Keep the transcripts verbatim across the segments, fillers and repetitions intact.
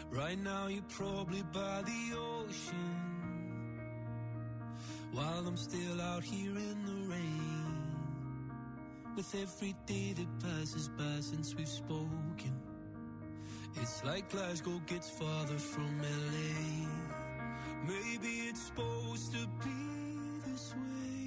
Right now you're probably by the ocean, while I'm still out here in the rain. With every day that passes by since we've spoken, it's like Glasgow gets farther from L A. Maybe it's supposed to be this way,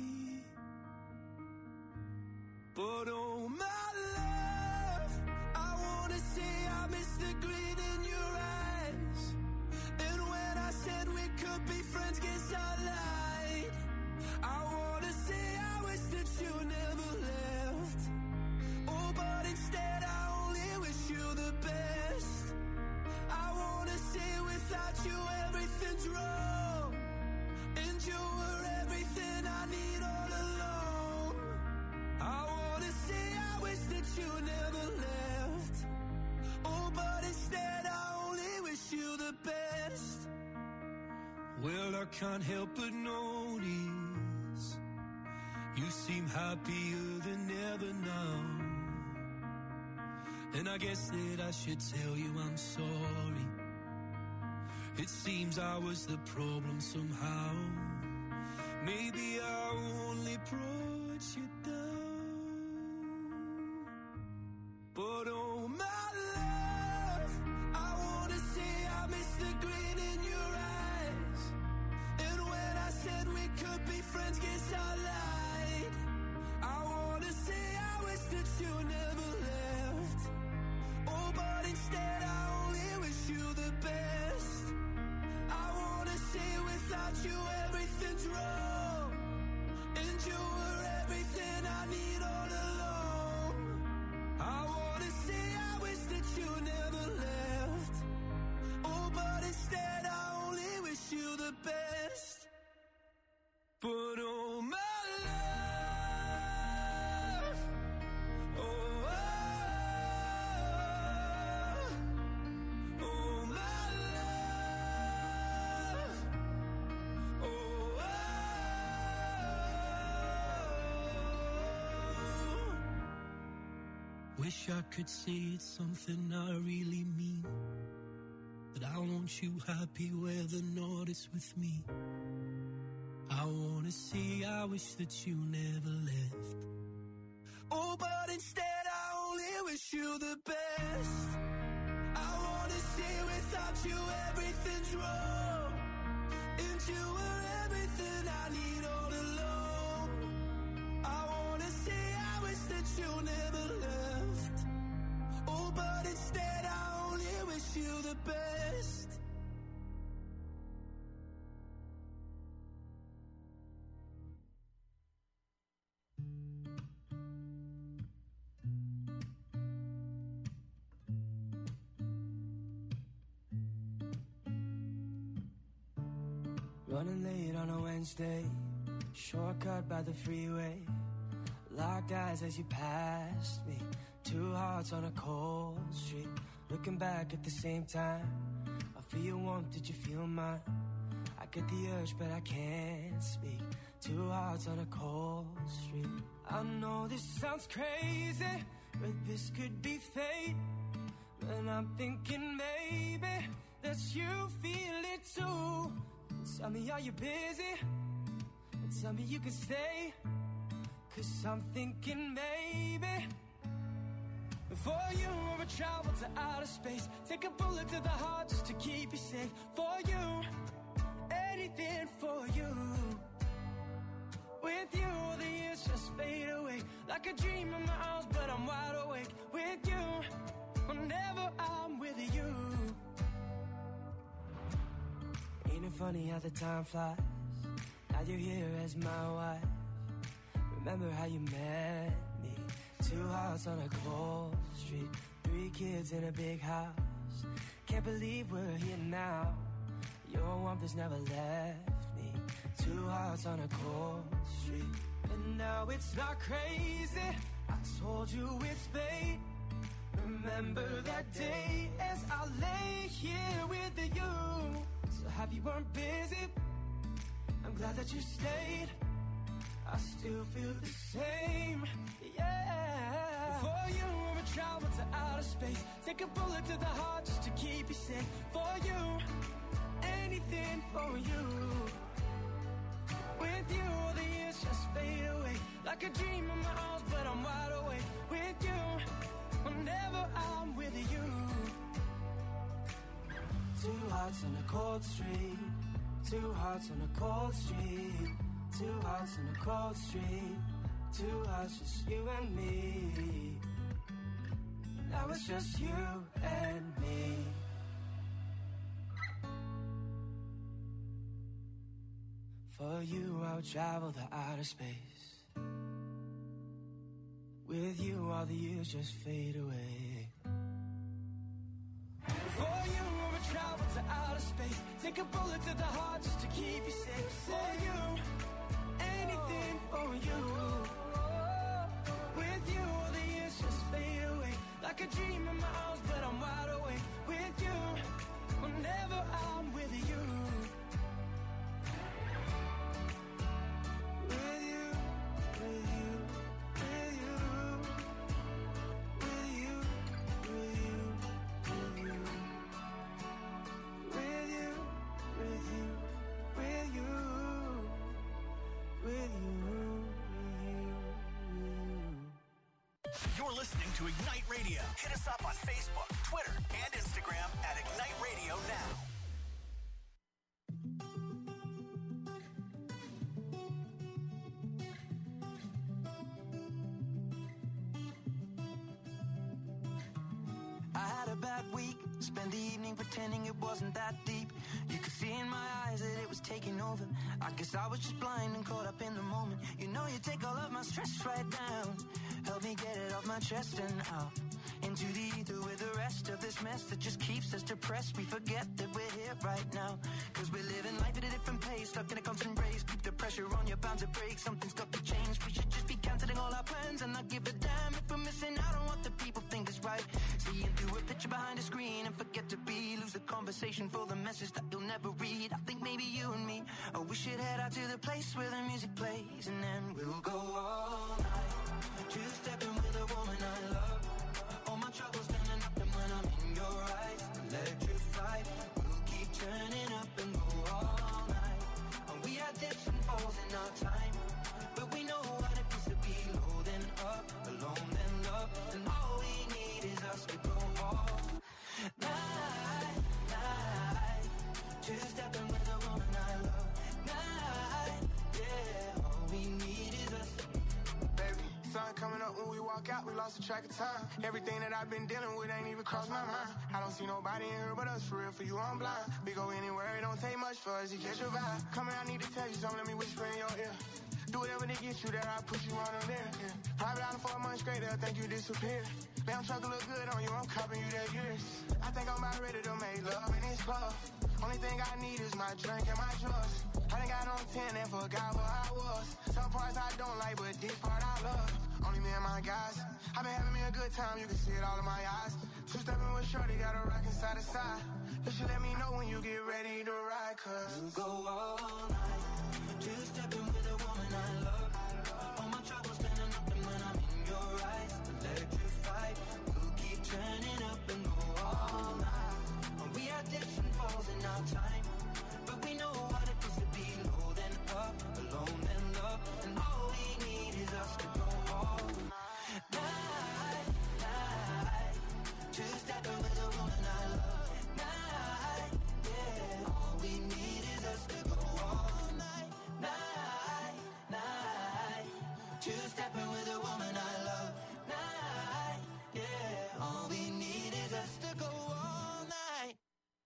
but oh my love, I wanna say I miss the green in your eyes. And when I said we could be friends, guess I lied. I wanna say I wish that you never left. Oh, but instead I only wish you the best. I wanna say without you everything's wrong, and you were everything I need all along. I wanna say I wish that you never left. Oh, but instead I only wish you the best. Well, I can't help but notice you seem happier than ever now. And I guess that I should tell you I'm sorry. It seems I was the problem somehow. Maybe I only brought you down. But oh my love, I wanna say I miss the green in your eyes. And when I said we could be friends, guess I lied. I wanna say I wish that you never left. Oh, but instead I only wish you the best. I wanna say without you everything's wrong, and you were everything I need all along. I wanna say I wish that you never left. Oh, but instead I only wish you the best. But oh my love, oh, oh, oh my love, oh, oh. Wish I could say it's something I really mean, that I want you happy where the north is with me. I wanna say I wish that you never left. Oh, but instead I only wish you the best. I wanna say without you everything's wrong, and you were everything I need all along. I wanna say I wish that you never left. Oh, but instead I only wish you the best. Running late on a Wednesday, shortcut by the freeway. Locked eyes as you passed me, two hearts on a cold street. Looking back at the same time, I feel your warmth, did you feel mine? I get the urge but I can't speak, two hearts on a cold street. I know this sounds crazy, but this could be fate. And I'm thinking maybe that you feel it too. Tell me, are you busy? Tell me you can stay, 'cause I'm thinking maybe for you I would travel to outer space, take a bullet to the heart just to keep you safe. For you, anything for you. With you the years just fade away, like a dream in my arms but I'm wide awake. With you, whenever I'm with you. Ain't it funny how the time flies? Now you're here as my wife. Remember how you met me? Two hearts on a cold street, three kids in a big house. Can't believe we're here now. Your warmth has never left me. Two hearts on a cold street, and now it's not crazy. I told you it's fate. Remember that day as I lay here with you. So happy you weren't busy, I'm glad that you stayed. I still feel the same, yeah. For you, I would travel to outer space, take a bullet to the heart just to keep you safe. For anything for you. With you, all the years just fade away. Like a dream in my arms, but I'm wide awake. With you, whenever I'm with you. Two hearts on a cold street. Two hearts on a cold street. Two hearts on a cold street. Two hearts, just you and me. Now it's just you and me. For you, I'll travel the outer space. With you, all the years just fade away. For you, I'll travel to outer space. Take a bullet to the heart just to keep you safe. For you, anything for you. With you, all the years just fade away. Like a dream in my arms, but I'm wide awake. With you, whenever I'm with you. With you, with you, with you. With you, with you, with you. With you, with you, with you. With you, with you. You're listening to Ignite Radio. Hit us up on Facebook, Twitter, and Instagram at Ignite Radio Now. I had a bad week, spent the evening pretending it wasn't that deep. You could see in my eyes that it was taking over. I guess I was just blind and caught up in the moment. You know you take all of my stress right down. Help me get it off my chest and out into the ether with the rest of this mess that just keeps us depressed. We forget that we're here right now, cause we're living life at a different pace, stuck in a constant race. Keep the pressure on, you're bound to break. Something's got to change. We should just be cancelling all our plans and not give a damn if we're missing out on what the people think is right. Seeing through a picture behind a screen and forget to be. Lose the conversation for the message that you'll never read. I think maybe you and me, oh, we should head out to the place where the music plays, and then we'll go all night. Two-stepping with a woman I love. All my troubles standing up, and when I'm in your eyes, electrified. We'll keep turning up and go all night. And we had dips and falls in our time, but we know what it feels to be low then up, alone then love. And all we need is us to go all night, night. Two-stepping with a woman I love. Night, yeah. All we need is us. Baby, sun coming up when we walk out, we lost the track of time. Everything that I've been dealing with ain't even crossed my mind. I don't see nobody in here but us, for real, for you I'm blind. We go anywhere, it don't take much for us to catch your vibe. Come here, I need to tell you something, let me whisper in your ear. Do whatever to get you there, I'll push you on them there. Yeah. Private island for a month straight, they'll think you disappeared. Damn truck look good on you, I'm copping you that years. I think I'm about ready to make love in this club. Only thing I need is my drink and my drugs. I done got on ten and forgot where I was. Some parts I don't like, but this part I love. Only me and my guys. I've been having me a good time, you can see it all in my eyes. Two-stepping with shorty, got a rockin' side to side. You should let me know when you get ready to ride, cause we'll go all night. Two-stepping with a woman I love. All my troubles standing up, and when I'm in your eyes, electrified. We'll keep turning up and go all night. And we had dips and falls in our time, but we know what it feels to be low then up, alone then love. And all we need is us to go all night, night. Two-stepping with a woman I love. Night, yeah. All we need is us to go all night, night, night. Two-stepping with a woman I love. Night, yeah. All we need is us to go all night.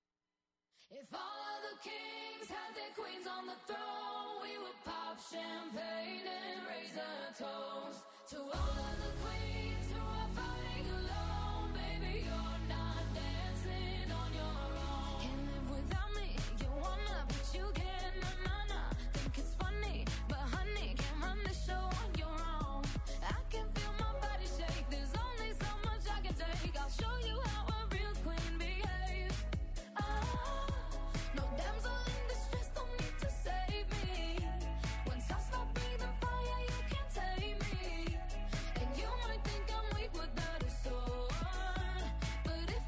If all of the kings had their queens on the throne, we would pop champagne and raise a toast to all of the queens who are fighting alone. Baby, you're not dancing on your own. Can't live without me, you wanna, but you can't, na na na. Think it's funny, but honey, can't run the show on your own. I can feel my body shake, there's only so much I can take. I'll show you how a real queen behaves. Ah, no damsel in distress, don't need to save me. Once I stop breathing fire, you can't tame me. And you might think I'm weak without a sword, but if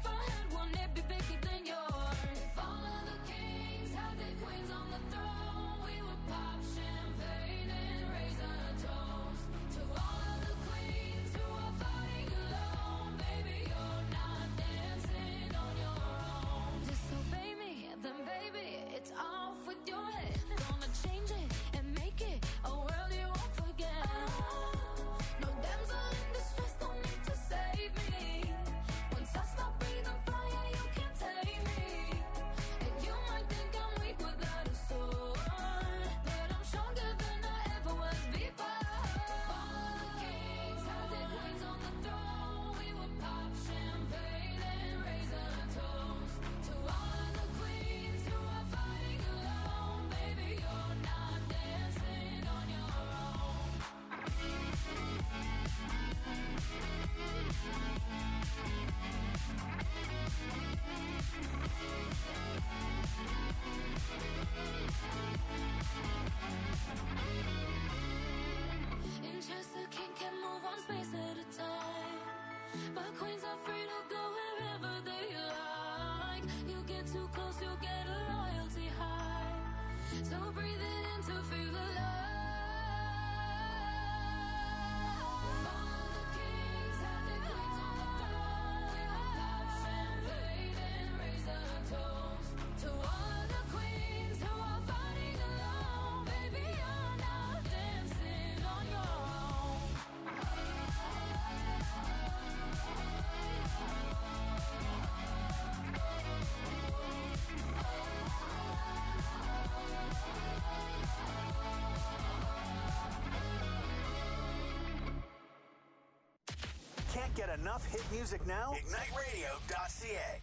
to get a royalty high. So breathe it in to feel alive. All the kings had their queens on the throne. We will pop champagne and raise a toast to all of the queens who are fighting alone. Baby, you're not dancing on your own. Can't get enough hit music now? Ignite Radio dot C A.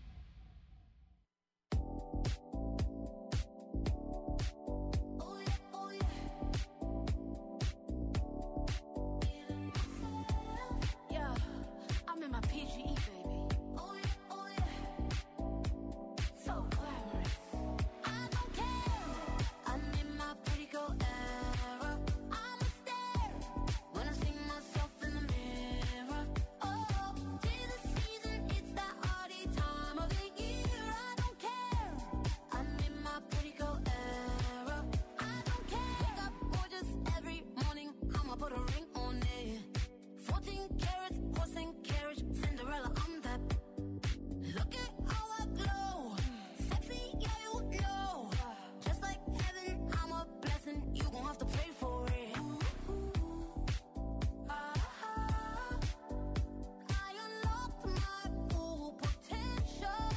Yeah, I'm in my P G E, baby. Oh yeah, oh yeah. So glamorous. I don't care. I'm in my pretty girl era. I'm a stare when I see myself in the mirror. Oh, tis the season, it's that hardy time of the year. I don't care. I'm in my pretty girl era. I don't care. Wake up gorgeous every morning. I'ma put a ring on it. fourteen carats, horse and carriage, Cinderella, I'm that. Look at how I glow. Sexy, yeah, you know. Just like heaven, I'm a blessing. You gon' have to pray for it. Ah, I unlocked my full potential.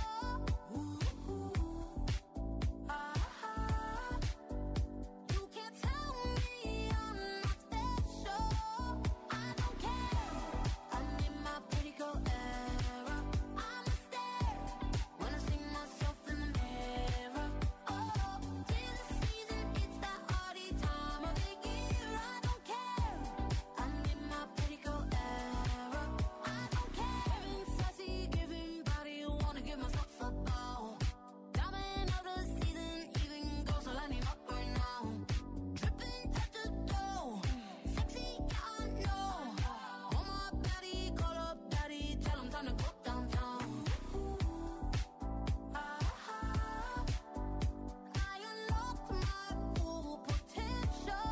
Ah, you can't tell me I'm not special. I don't care. I'm in my pretty girl era. I'm a stare when I see myself in the mirror. Oh, tis the season, it's that hardy time of the year. I don't care. I'm in my pretty girl era. I don't care. Giving sassy, giving body, wanna give myself a bow. Diamond of the season, even goes so lining up right now. Dripping at the dough, sexy, yeah, I know. On my body, call up daddy, tell him time to go downtown. Ah, I unlocked my full potential.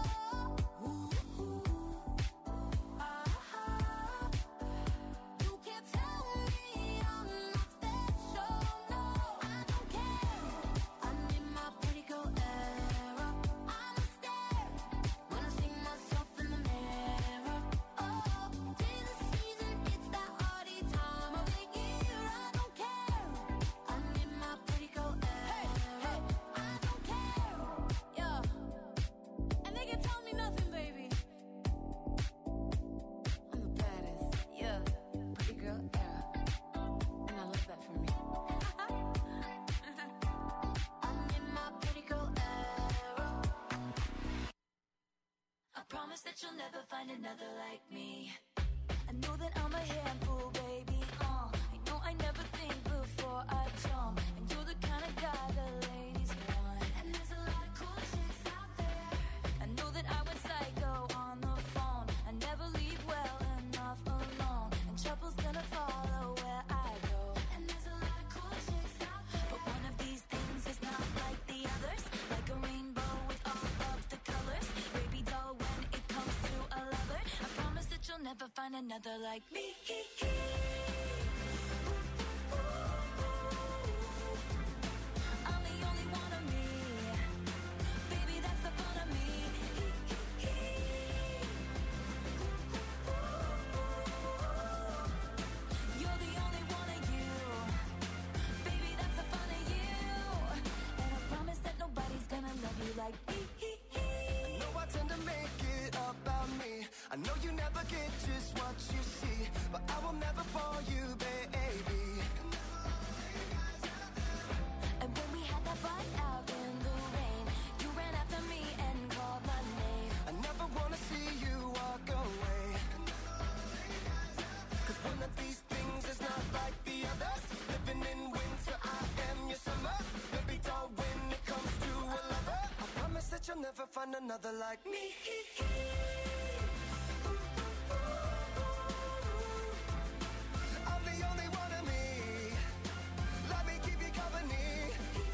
Ah, you can't tell me I'm not special. No, I don't care. I'm in my pretty girl era. I'm a stare when I see myself in the mirror. Oh, tis the season, it's that hardy time of the year. I don't care. I'm in my pretty girl era. I don't care. Yeah, and they can tell me nothing, baby. I'm the baddest. Yeah, pretty girl era, and I love that for me. I'm in my pretty girl era. I promise that you'll never find another like me. I know that I'm a handful, baby. Uh, I know I never think before I jump, and you're the kind of guy the ladies want. And there's a lot of cool chicks out there. I know that I went psycho on the phone. I never leave well enough alone, and trouble's gonna follow where I go. And there's a lot of cool chicks out there, but one of these things is not like the others. Like a rainbow with all of the colors. Baby doll, when it comes to a lover, I promise that you'll never find another like me. I'm the only one of me. Baby, that's the fun of me. You're the only one of you. Baby, that's the fun of you. And I promise that nobody's gonna love you like me. I know I tend to make it about me. I know you never get just what you see, but I will never bore you, baby. And when we had that fight out in the rain, you ran after me and called my name. I never wanna see you walk away. Cause one of these things is not like the others. Living in winter, I am your summer. Baby doll, when it comes to a lover, I promise that you'll never find another like me. I'm the only one of me. Let me keep you company.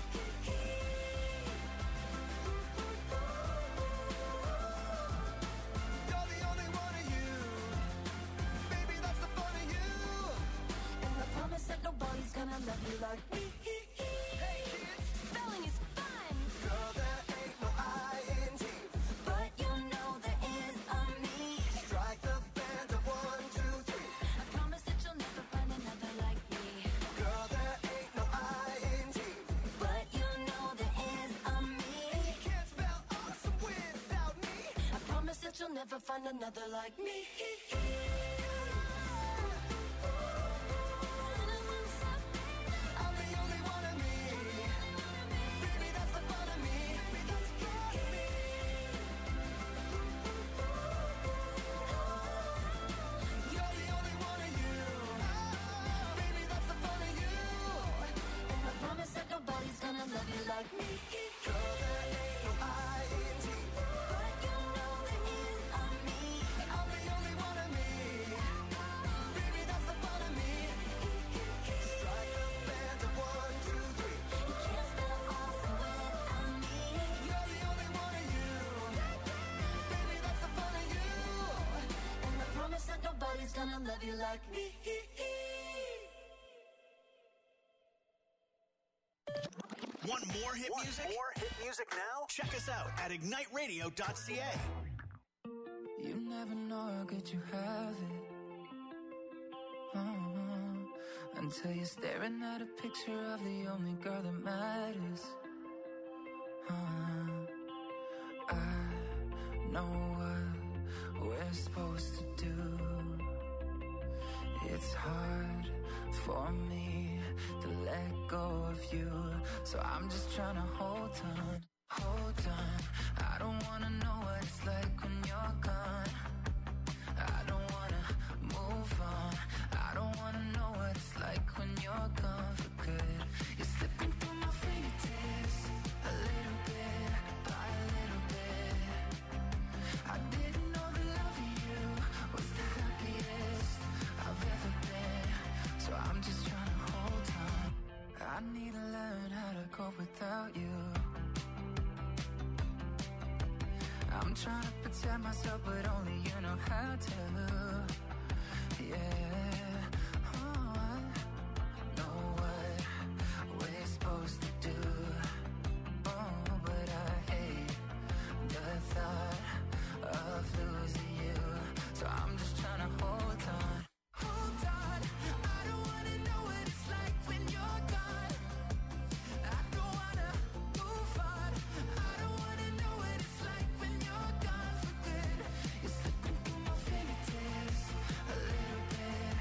love you like me. Hey kids, spelling is fun. Girl, there ain't no I N G, But you know there is a me. strike the band of one, two, three. I promise that you'll never find another like me. Girl, there ain't no I N G, But you know there is a me. you can't spell awesome without me. I promise that you'll never find another like me. I'm the only one of me. Baby, that's the fun of me. Baby, that's the fun of me. You're the only one of you. Baby, that's the fun of you. And I promise that nobody's gonna love you like me. Girl, there ain't no I N G, But you know there is a me. I'm the only one of me. Baby, that's the fun of me. Strike the band of one, two, three. You can't spell awesome without me. You're the only one of you. Baby, that's the fun of you. And I promise that nobody's gonna love you like me. Want more hit Want music? more hit music now? Check us out at ignite radio dot c a. You never know how good you have it. Uh-huh. Until you're staring at a picture of the only girl that matters. Uh-huh. I know what we're supposed to do. It's hard for me to let go of you, so I'm just trying to hold on, hold on. I don't wanna know what it's like when you're gone. I don't wanna move on. I don't wanna know what it's like when you're gone for good. You're slipping through my fingertips, a little bit by a little bit. I didn't know the love of you was the happiest I've ever been, so I'm just trying to hold on. I need to learn how to cope without you. I'm trying to protect myself, but only you know how to. Yeah, oh, I know what we're supposed to do. Oh, but I hate the thought of losing you, so I'm just trying to hold on. Hold on, I don't wanna know what it's like when you're gone. I don't wanna move on. I don't wanna know what it's like when you're gone for good. You're slipping through my fingertips, a little bit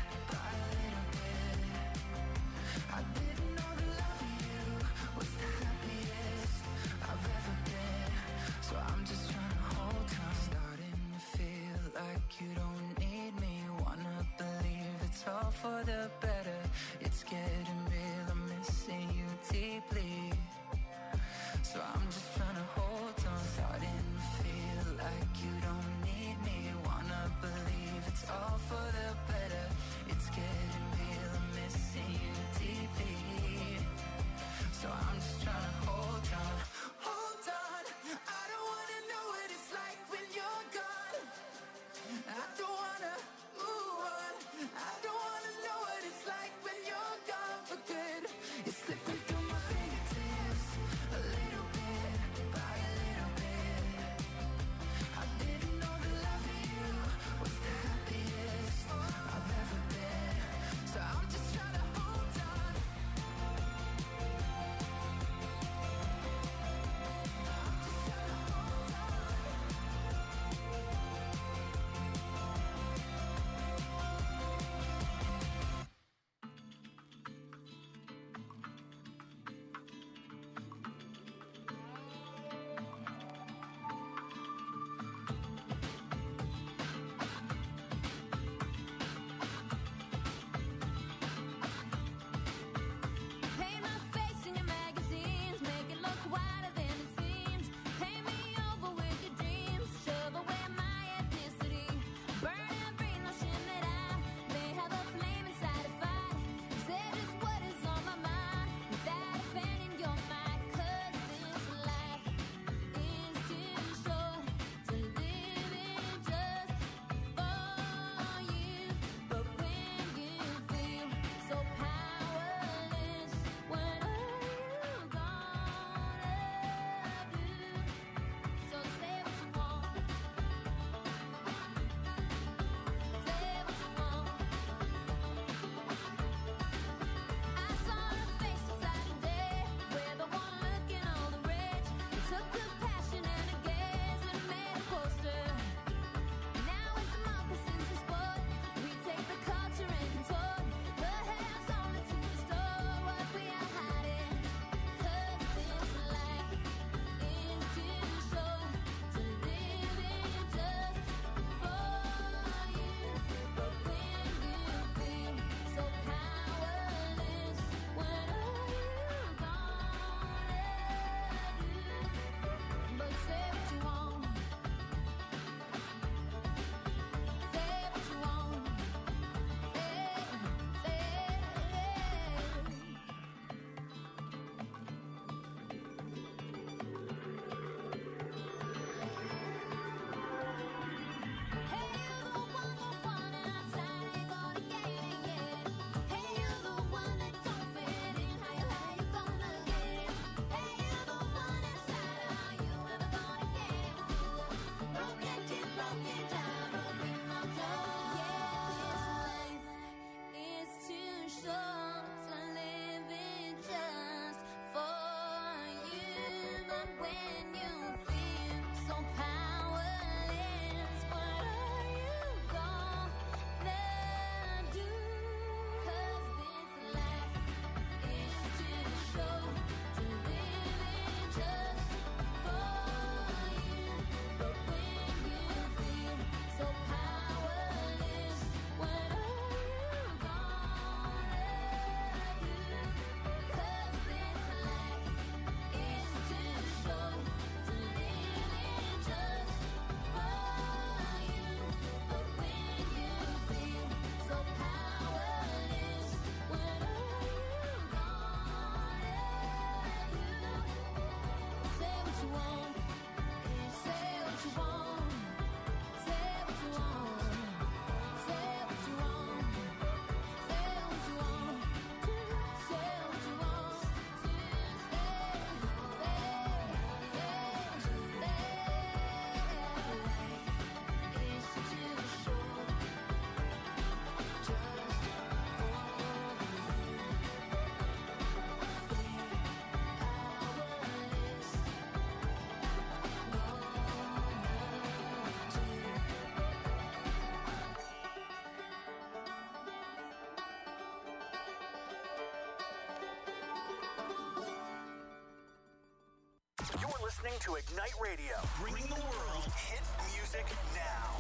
listening to Ignite Radio, bringing the world hit music now.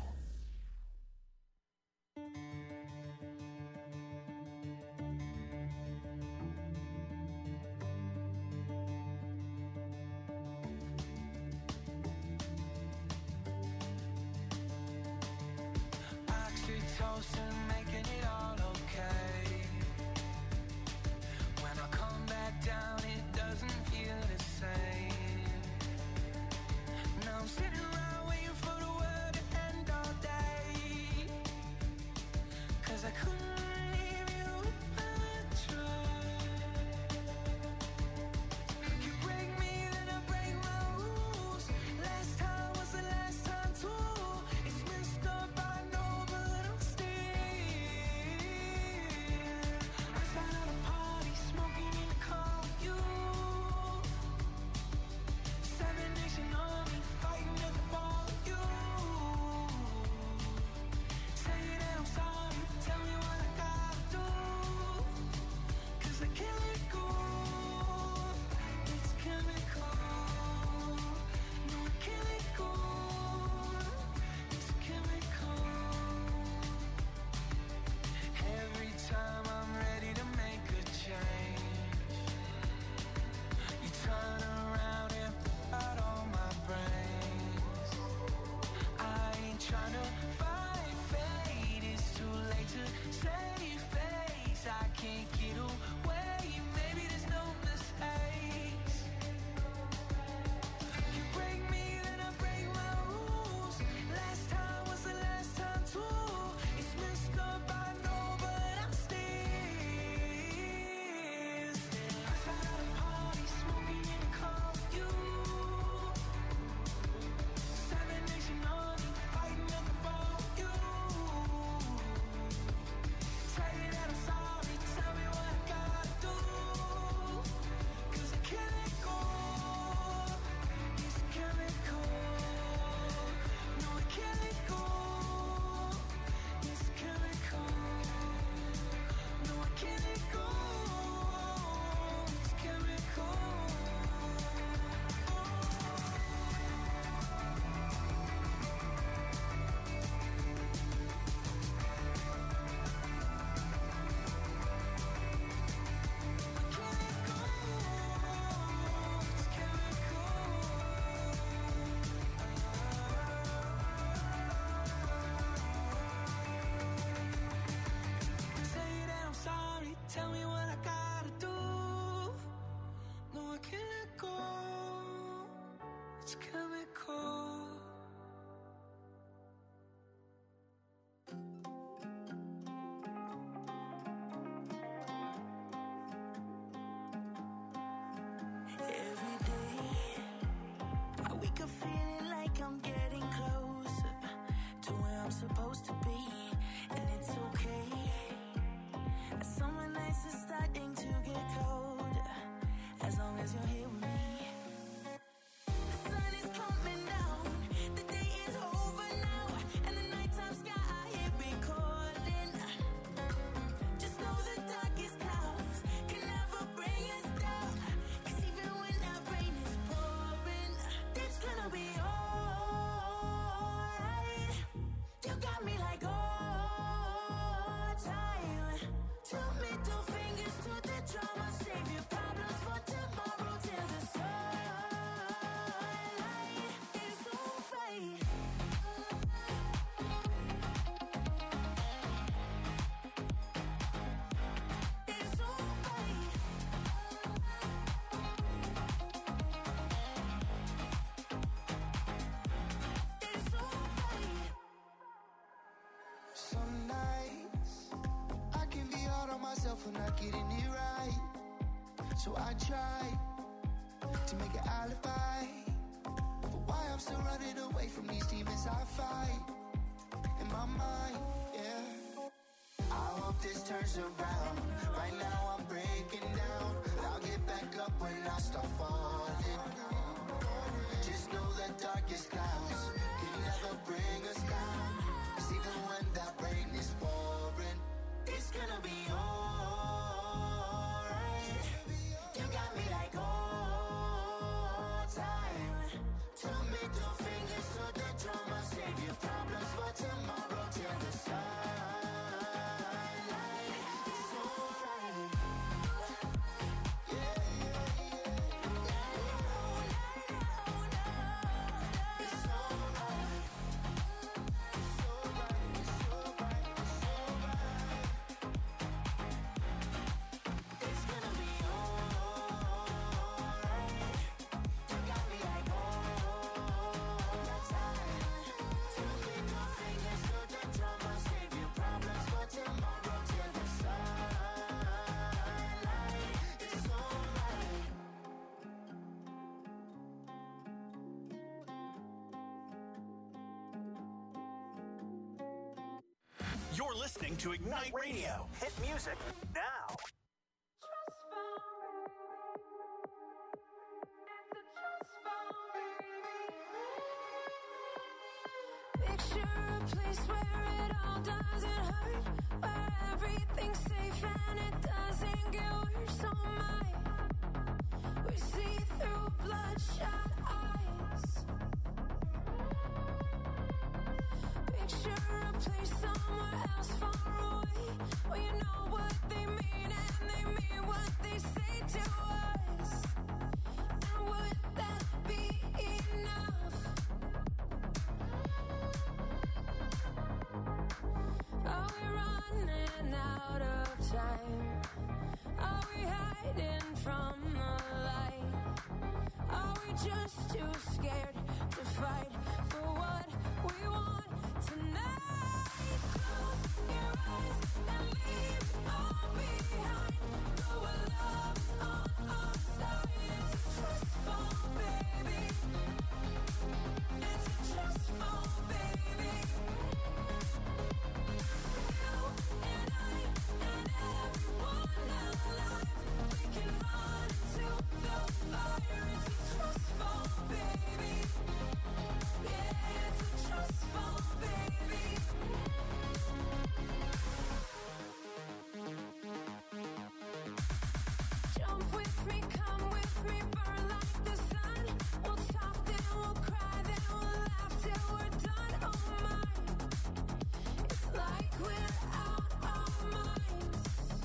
Oxytocin, making it all okay. When I come back down, it doesn't feel the same. Now I'm sitting around waiting for the world to end all day. Cause I couldn't leave you if I tried. You break me, then I break my rules. Last time was the last time too. It's messed up, I know, but I'm still outside of the party, smoking in the car with you. Seven Nation Army, fighting at the bar with you. Say that I'm sorry, tell me what I gotta do. Cause I can't let go. It's chemical. No, I can't let go. It's chemical. Every time I'm ready to make a change, you turn around and put out all my brains. I ain't tryna fight fate, it's too late to save face. I can't get away, maybe there's no mistakes. You break me, then I break my rules. Last time was the last time too. It's messed up, I know, but I'm still outside of the party, smoking in the car with you. Seven Nation Army, fighting at the bar with you. Say that I'm sorry, tell me what I gotta do. Cause I can't let go. It's chemical. No, I can't let go. It's chemical. No, I can't let go. It's chemical. Say that I'm sorry, tell me what I gotta do. No, I can't let go. It's chemical. Every day, I wake up feeling like I'm getting closer to where I'm supposed to be, and it's okay. Summer nights are starting to get colder, as long as you're here with me. The sun is coming down, the day is over now, and the nighttime sky here recording. Just know the darkest clouds can never bring us down. Cause even when that rain is pouring, it's gonna be alright. You got me like all time. Two middle fingers to the drama, save your problems for tomorrow till the sunlight is alright. It's alright. It's alright. Some nights I can be hard on myself for not getting it right. So I try to make an alibi for why I'm still running away from these demons I fight in my mind, yeah. I hope this turns around. Right now I'm breaking down, but I'll get back up when I start falling. Just know the darkest clouds can never bring us down. Cause even when that rain is pouring, it's gonna be alright. You got me like all time. Two middle fingers to the drama. Save your problems for tomorrow till the sunlight is alright. Yeah, yeah, yeah. It's alright. It's alright. It's alright. It's alright. It's gonna be alright. You got me like all the time. Two middle fingers to the drama. Save your problems for tomorrow till the sunlight is alright. You're listening to Ignite Radio. Hit music now. Picture a place where it all doesn't hurt, where everything's safe and it doesn't get worse. Oh my, we see through bloodshot eyes. Picture a place somewhere else far away, where you know what they mean and they mean what they say to us. And would that be enough? Are we running out of time? Are we hiding from the light? Are we just too scared to fight for what we want tonight? Close your eyes and leave it all behind. Go where love's on our side. It's a trust fall, baby. It's a trust fall, baby. You and I and everyone alive, we can run into the fire. It's a trust fall, baby. Yeah, it's a trust fall, baby. Jump with me, come with me, burn like the sun. We'll talk, then we'll cry, then we'll laugh till we're done. Oh my, it's like we're out our minds.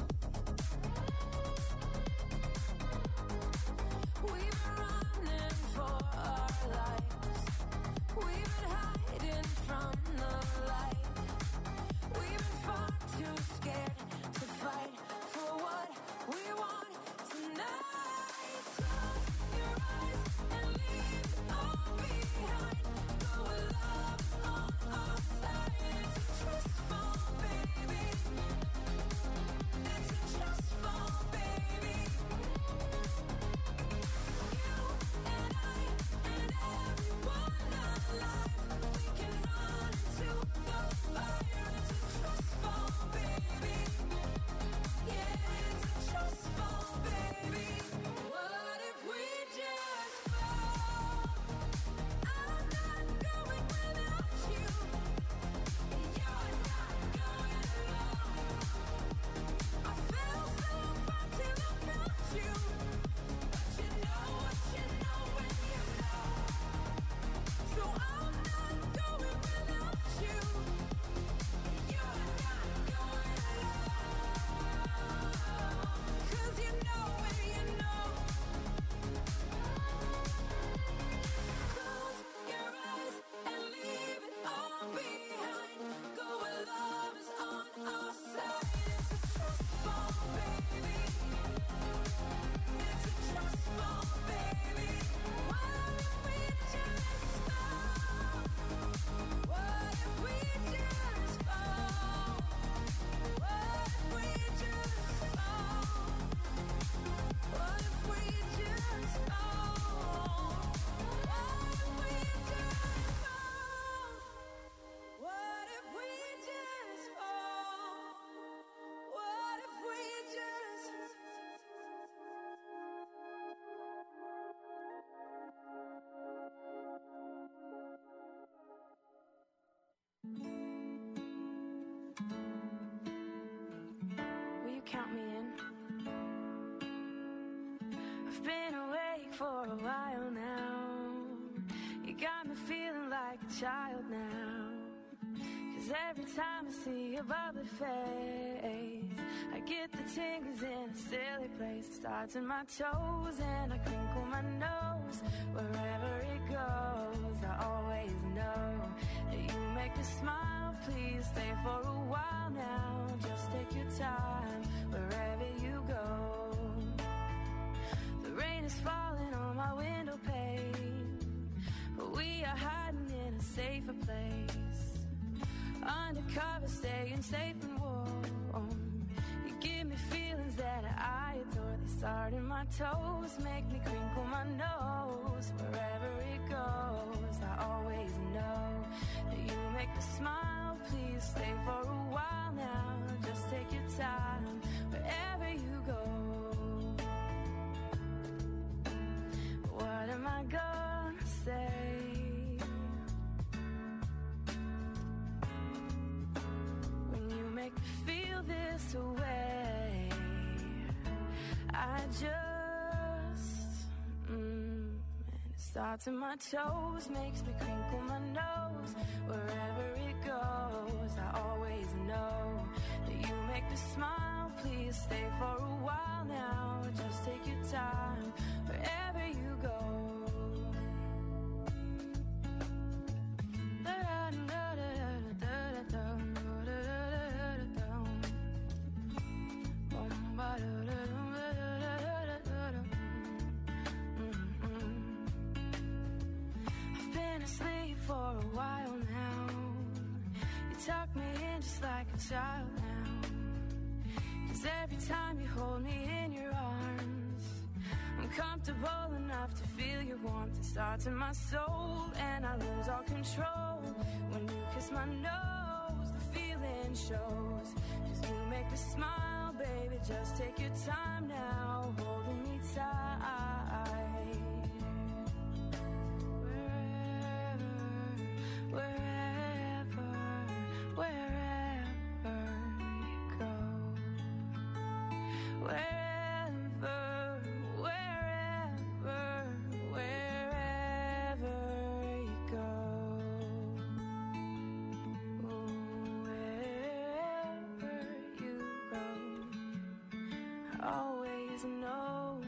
We've been running for our lives. We've been hiding from the light. We've been far too scared to fight for what we want tonight. Close your eyes and leave it all behind. Go where love's on our side. It's a trust fall, baby. It's a trust fall, baby. You and I and everyone alive, we can run into the fire. It's a trust fall, baby. Yeah, it's a trust fall, baby. What if we just fall? I'm not going without you. You're not going alone. I fell so far till I found you. But you know what you know when you know. So I'm not going without you. You're not going alone. 'Cause you know when you know. Close your eyes and leave it all behind. Go where love is on our side. It's a trust fall, baby. It's a trust fall, baby. What if we just fall? What if we just fall? What if we just fall? What if we just fall? What if we just fall? What if we just fall? What if we just Will you count me in? I've been awake for a while now. You got me feeling like a child now. Cause every time I see your bubbly face, I get the tingles in a silly place. It starts in my toes and I crinkle my nose. Wherever it goes, I always know that you make me smile. Please stay for a while now. Just take your time wherever you go. The rain is falling on my window pane, but we are hiding in a safer place. Undercover, staying safe and warm. You give me feelings that I adore. They start in my toes, make me crinkle my nose. Wherever it goes, I always know that you make me smile. Please stay for a while now. Just take your time wherever you go. What am I gonna say? Make me feel this way. I just mm, and it starts in my toes, makes me crinkle my nose. Wherever it goes, I always know that you make me smile. Please stay for a while now. Just take your time wherever you go. I've been asleep for a while now. You tuck me in just like a child now. Cause every time you hold me in your arms, I'm comfortable enough to feel your warmth. It starts in my soul and I lose all control. When you kiss my nose, the feeling shows. Cause you make me smile, baby, just take your time now, holding me tight. Wherever, wherever, wherever you go. Wherever, wherever, wherever you go. Wherever you go, I always know.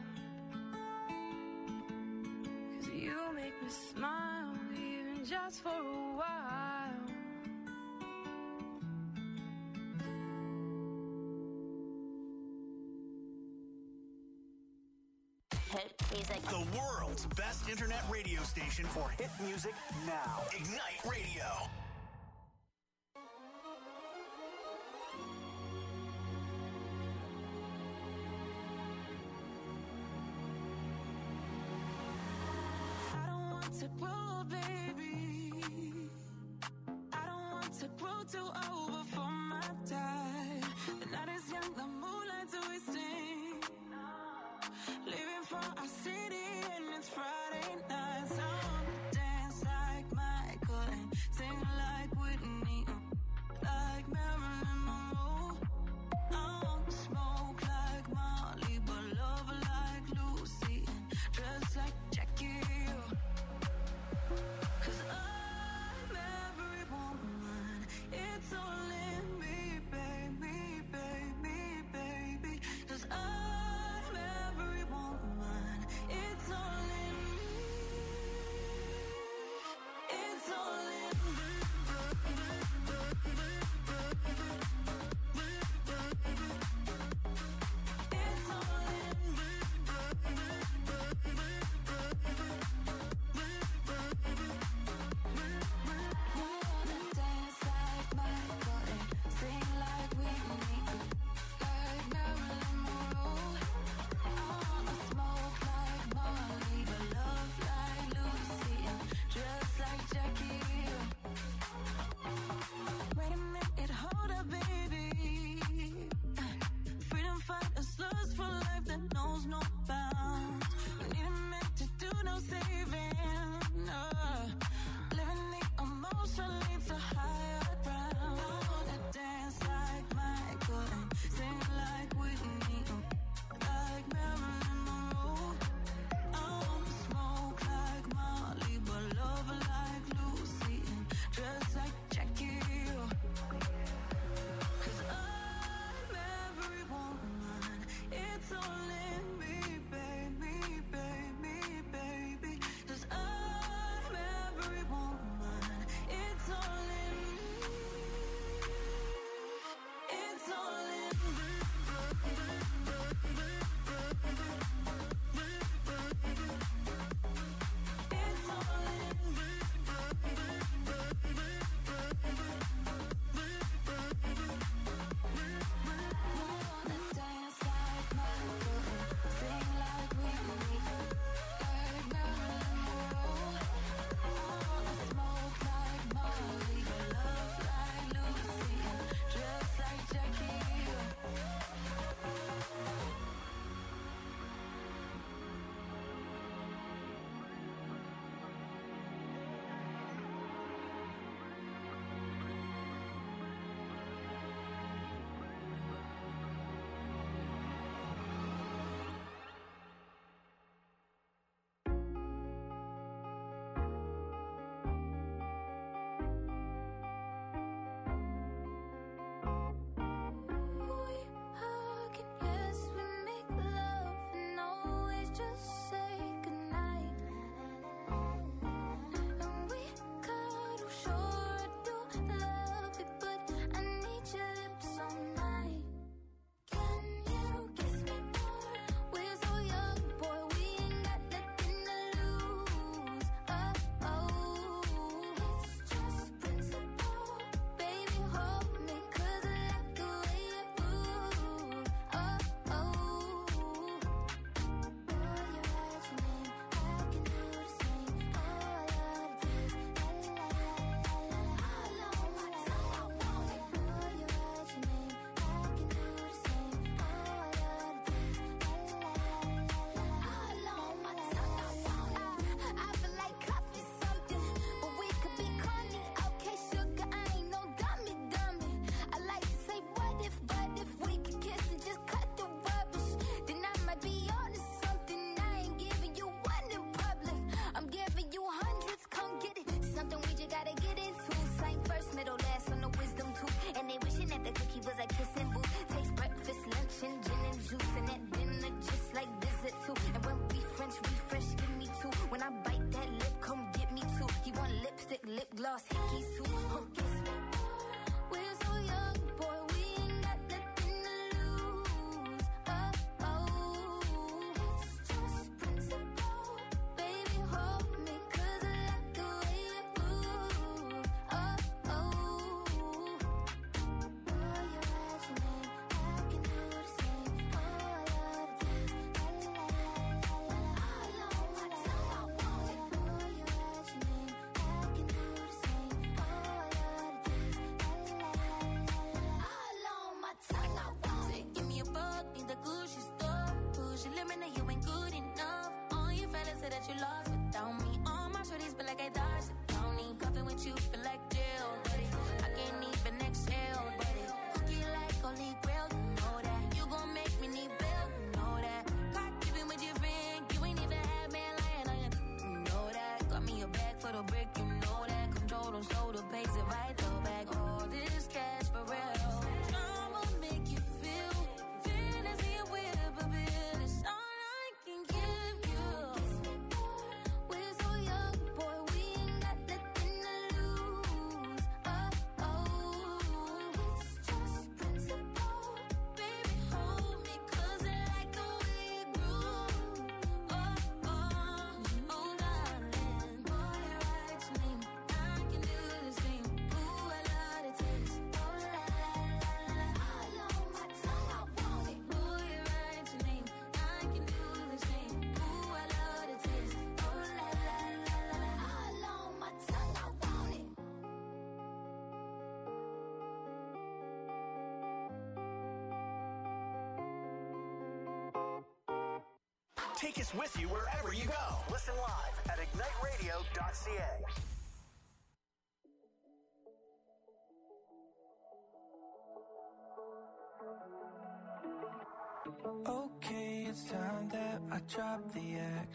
Cause you make me smile, even just for a while. Hit music. The world's best internet radio station for hit music now. Ignite Radio. I don't want to grow, baby. I don't want to grow too old before my time. The night is young, the moonlight's twisting. Living for our city and it's Friday night. So I wanna dance like Michael and sing like Whitney, like Marilyn Monroe. I wanna smoke like Molly, but love like Lucy and dress like Jackie. Cause I'm every woman, it's all in me, baby, baby, baby. Cause I'm every woman, it's lip gloss, hickey suit, hooky. We're so young, boy, we ain't got nothing to lose. Oh, oh, it's just principle. Baby, hold me, 'cause I like the way you move. Oh, oh. Boy, you write your name, I can do the same. Oh, I love the taste. La la la la la la. All on my tongue, I want it. Boy, you write your name, I can do the same. Oh, I love the taste. La la la la la. All on my tongue, I want it. Give me a buck, need the Gucci store. Push your limit, now you ain't good enough. All your fellas say that you lost without me. All my shorties feel like I dodged the county. Cuffing with you feel like jail, buddy. I can't even exhale, buddy. Cookie like holy grail, you know that. You gon' make me need bail, you know that. Caught keeping with your friend, you ain't even had man lying on you. You know that. Got me a bag for the brick, you know that. Control them, slow the pace if I throw back all this cash for real. I'ma make you feel fantasy and whip a bit. It's all I can give you. We're so young, boy, we ain't got nothing to lose. Oh, oh, it's just principle. Baby, hold me, 'cause I like the way you groove. Oh, oh, oh, darling. Boy, you write your name, I can do the same. Ooh, I love the taste. Oh, la, la, la, la. All on my tongue, I want it. Boy, you write your name, I can do the same. Ooh, I love the taste. Oh, la, la, la, la, la. All on my tongue, I want it. Take us with you wherever you go. Listen live at ignite radio dot c a. Okay, it's time that I drop the act.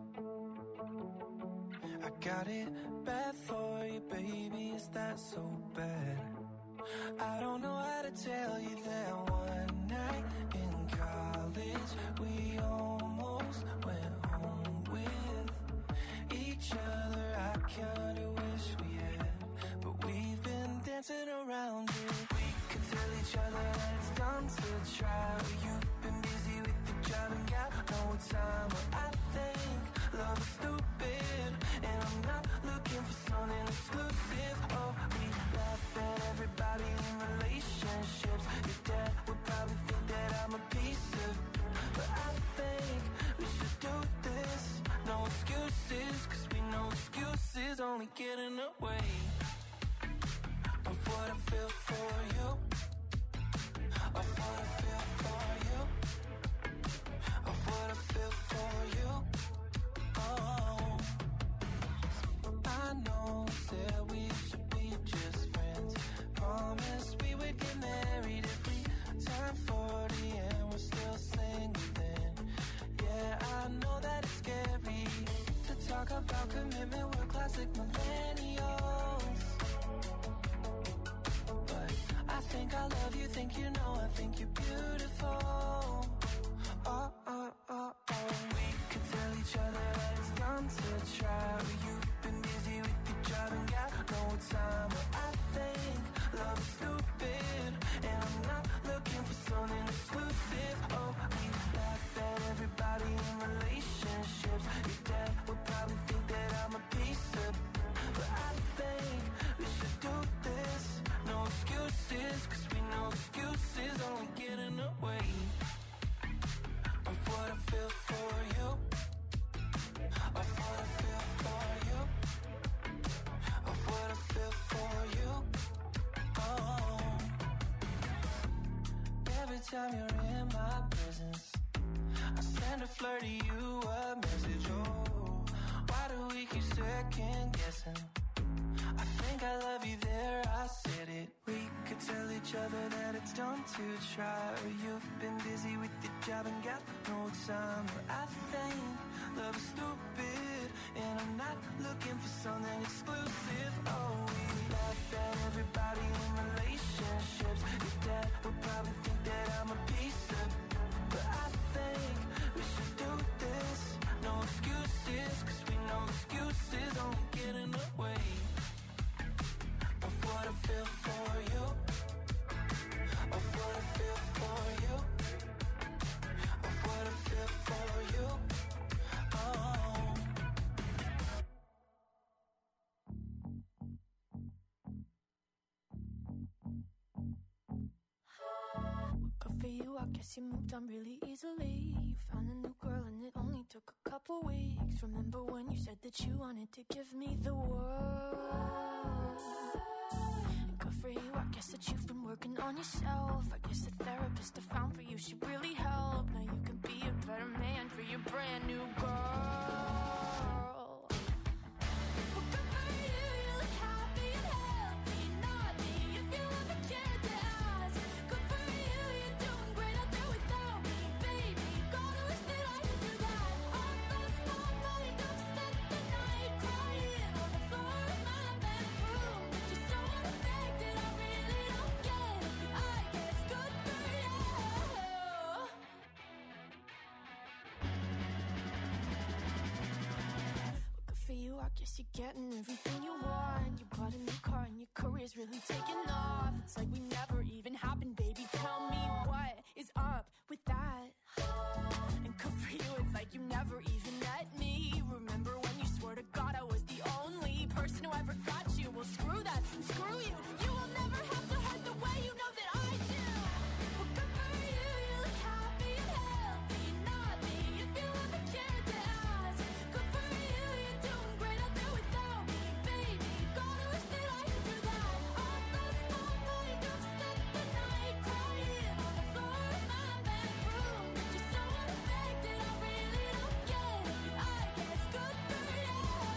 I got it bad for you, baby, is that so bad? I don't know how to tell you that one night in college we almost went home with each other. I kinda wish we had, but we've been dancing around it. We could tell each other that it's dumb to try, but you've been busy with the job and got no time. But I think love is stupid, and I'm not looking for something exclusive. Oh, we laugh at everybody in relationships. Your dad would probably think that I'm a piece of, but I think we should do this. No excuses, 'cause we know excuses only get in the way of what I feel for you, of what I feel for you, of what I feel for you. Oh, I know that we should be just friends. Promised we would get married if we turn forty and we're still single then. Yeah, I know that it's scary to talk about commitment, we're classic millennials. But I think I love you, think you know, I think you're beautiful. Oh, oh, oh, oh. We could tell each other that it's dumb to try, but you've been busy with your job and got no time. But I think love is stupid, and I'm not looking for something exclusive. Oh, we laugh at everybody in relationships. Your dad would probably think that I'm a piece of, but I think we should do this. No excuses, 'cause we know excuses only get in the way of what I feel for you, of what I feel for you, of what I feel for you. Oh, every time you're in my presence, I send a flirty you a message. Oh, why do we keep second guessing? I think I love you there, I said it. We could tell each other that it's dumb to try, or you've been busy with your job and got no time. But I think love is stupid, and I'm not looking for something exclusive. Oh, we laugh at everybody in relationships. Your dad would probably think that I'm a piece of, but I think we should do this. No excuses, 'cause we know excuses only get in the way you, I guess you moved on really easily. You found a new girl and it only took a couple weeks. Remember when you said that you wanted to give me the world? And good for you, I guess that you've been working on yourself. I guess the therapist I found for you should really help. Now you can be a better man for your brand new girl. I guess you're getting everything you want. You bought a new car and your career's really taking off. It's like we never even happened, baby. Tell me what is up with that? And good for you, it's like you never even met me. Remember when you swore to God I was the only person who ever got you? Well, screw that, screw you. You will never have to hurt the way you know that I do. Well, good for you, you look happy and healthy. Not me, if you ever cared to ask. Good for you, you're doing great out there without me, baby. Gotta wish that I could do that. I lost my mind, I've spent the night crying on the floor of my bedroom. You're so unaffected, I really don't get it. I guess good for you.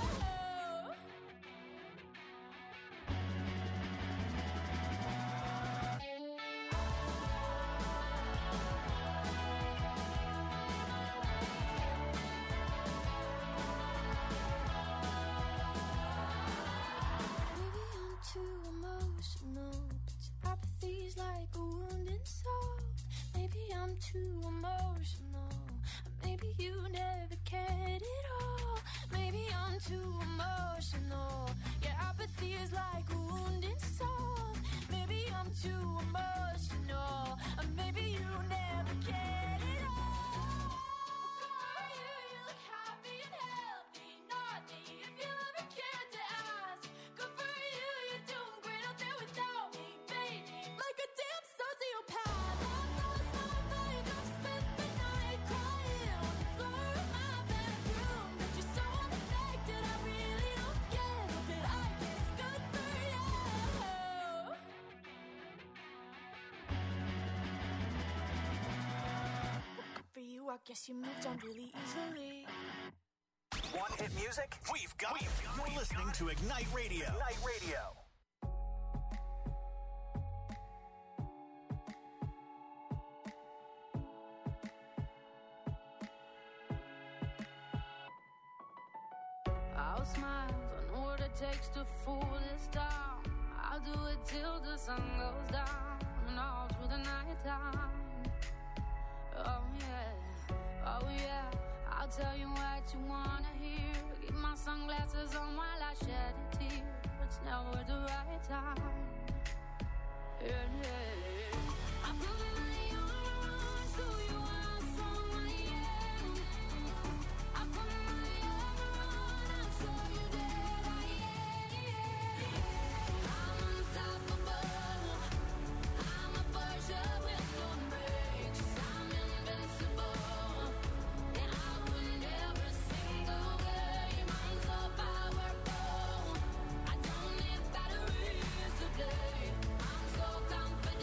Maybe I'm too emotional, but your apathy's like a wounded soul. Maybe I'm too emotional, maybe you never cared at all. Maybe I'm too emotional, your apathy is like a wounded soul. Maybe I'm too emotional, maybe you never cared at all. Good for you, you look happy and healthy. Not me, if you ever cared to ask. Good for you, you're doing great out there without me, baby. Like a damn sociopath. I've lost my mind, I've spent the night crying on the floor of my bedroom. But you're so unaffected, I really don't get it. But I guess good for you. Well, good for you, I guess you moved on really easily. Want hit music? We've got it. You're listening to Ignite Radio. Ignite Radio. I'll smile, I know what it takes to fool this town. I'll do it till the sun goes down and all through the night time. Oh yeah, oh yeah, I'll tell you what you wanna hear. Keep my sunglasses on while I shed a tear. It's never the right time. Yeah, yeah. I put my arms so you how strong I am. I put my armor on, I'll show you that I am. I'm unstoppable. I'm a Porsche with no brakes. I'm invincible, and I'll win every single game. I'm so powerful. I don't need batteries today. I'm so confident.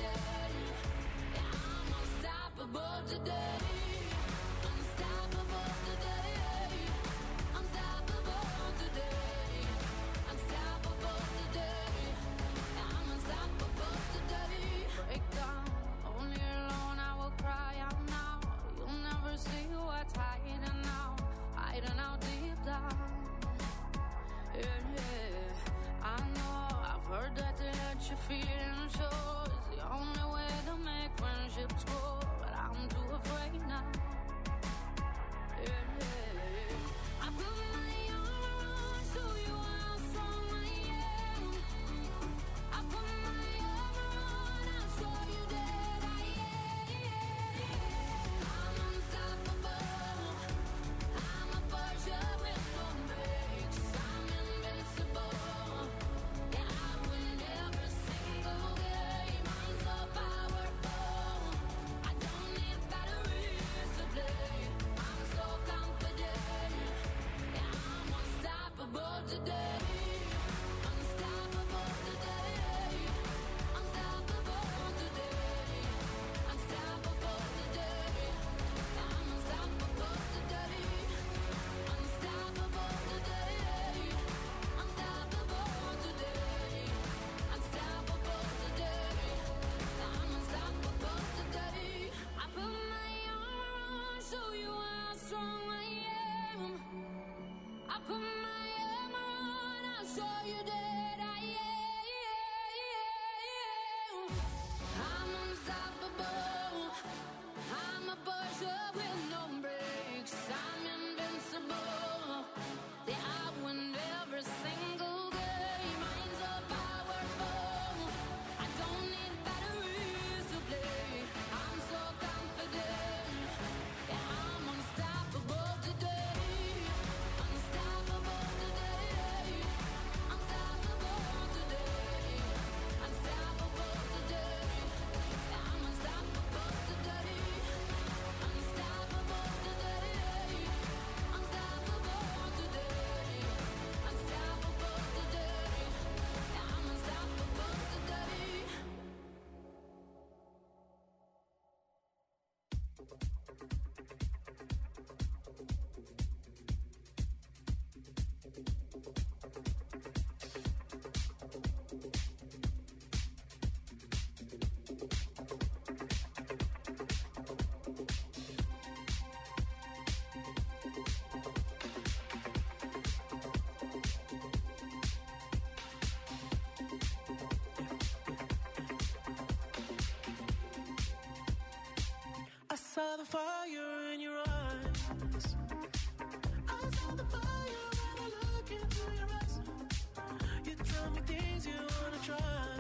the fire in your eyes. I saw the fire when I look into your eyes. You tell me things you wanna try.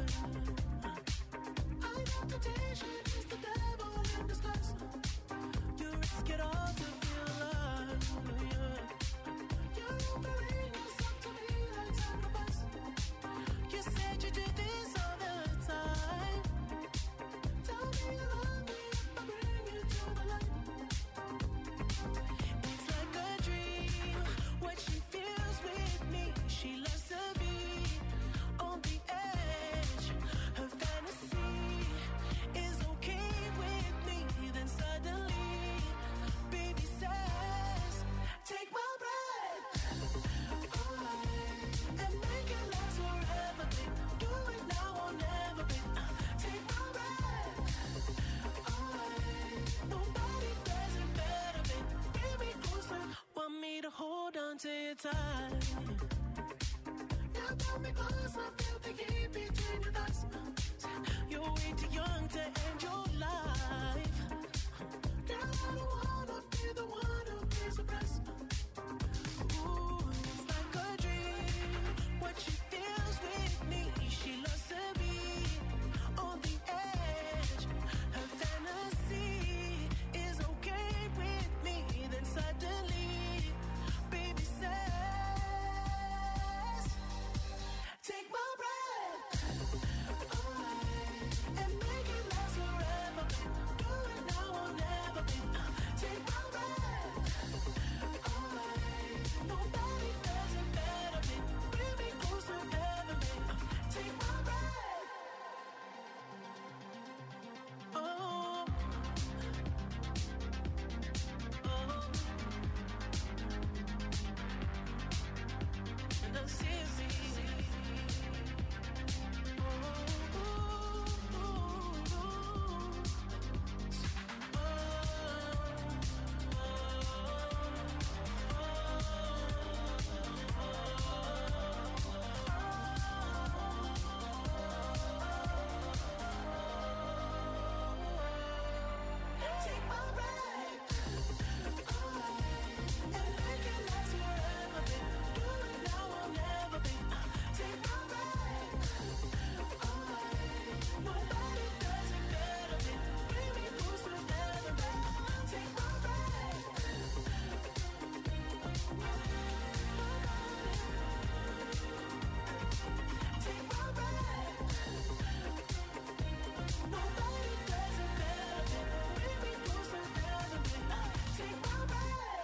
I know temptation is the devil in disguise. You risk it all to feel alive. Yeah. You're offering yourself to me like sacrifice. You said you do this all the time. Tell me you love me if I bring you to the light. It's like a dream, what she feels with me. She loves to be on the edge. Her fantasy is okay with me. Then suddenly, baby says, take my breath away and make it last forever, babe. Do it now or never, babe. Take my breath away. Nobody does it better, babe. Bring me closer. Want me to hold on to your tight. You pull me close, I feel the heat between your thighs. You're way too young to end your life. Girl, I don't wanna be the one who pays the price. Ooh, it's like a dream, what she feels with me. She loves to be on the edge. Her fantasy is okay with me. Then suddenly, baby says, take my breath away and make it last forever, babe. Do it now or never, babe. Take my breath away. Nobody does it better, babe. Bring me closer ever, babe. Take my breath. Oh, oh, and I see me. Take my breath away and make it last forever, babe. Do it now or never, babe. Take my breath away. Nobody does it better, babe. Bring me closer ever, babe. Take my breath. Take my breath. Nobody does it better, babe. Bring me closer ever, babe. Take my breath.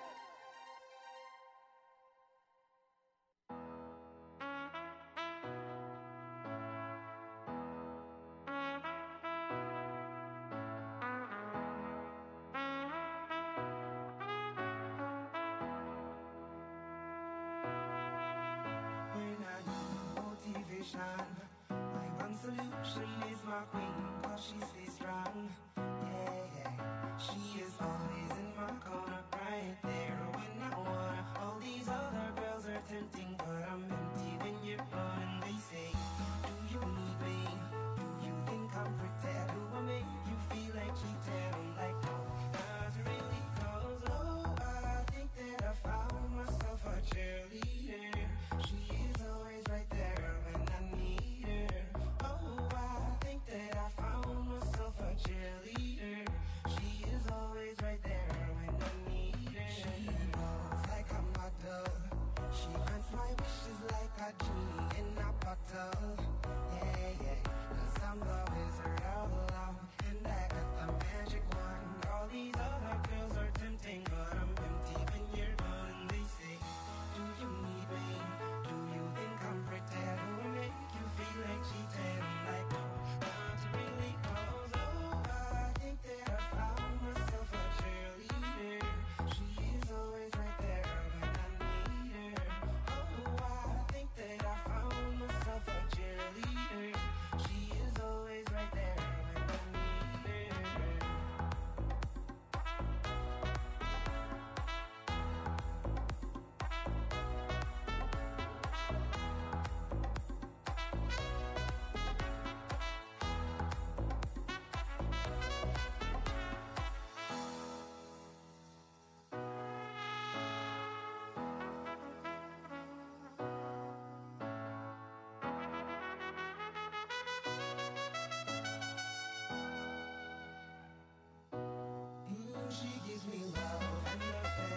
When I need motivation, my one solution is my queen, cause she stays strong. Yeah, yeah. She is always in my corner crying.